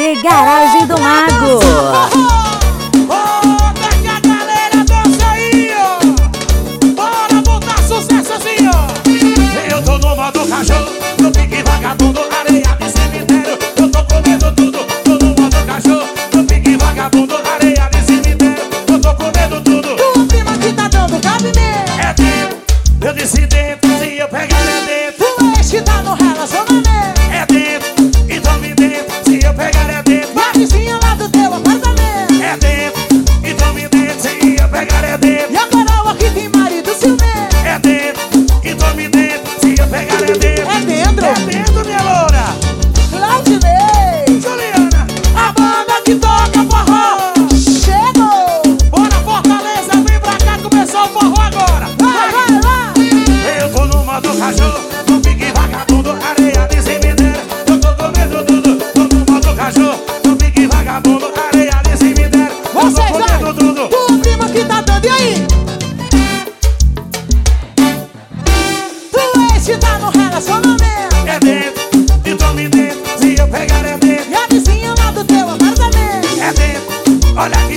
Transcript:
CD Garagem do Mago. Pega a galera, dança aí, ó. Bora botar sucesso assim, ó. Eu tô no modo cachorro, no pique vagabundo, areia de cemitério. Eu tô comendo tudo, tô no modo cachorro, no pique vagabundo, areia de cemitério. Eu tô comendo tudo. Tua prima que tá dando cabimento. É dentro, eu disse dentro, se eu pegar é dentro. O ex que tá no relacionamento. É dentro, então me dentro, se eu pegar é dentro. E a vizinha lá do teu apartamento. É dentro, então me dentro, se eu pegar é dentro. E a coroa que tem marido ciumento. É dentro, então me dentro, se eu pegar é dentro. É dentro. É dentro, minha loura. Claudinei. Juliana, A banda que toca forró chegou. bora Fortaleza, vem pra cá, começou o forró agora. Vai, vai, vai. Eu tô no modo cachorro, no pique vagabundo, areia de cemitério. Eu tô comendo tudo, tô no modo cachorro, no pique vagabundo, areia de cemitério. Eu tô Vocês comendo vai. tudo. Tua prima que tá dando, e aí? Tu ex que tá no relacionamento. É dentro, então me dentro, se eu pegar é dentro. E a vizinha lá do teu apartamento. É dentro, olha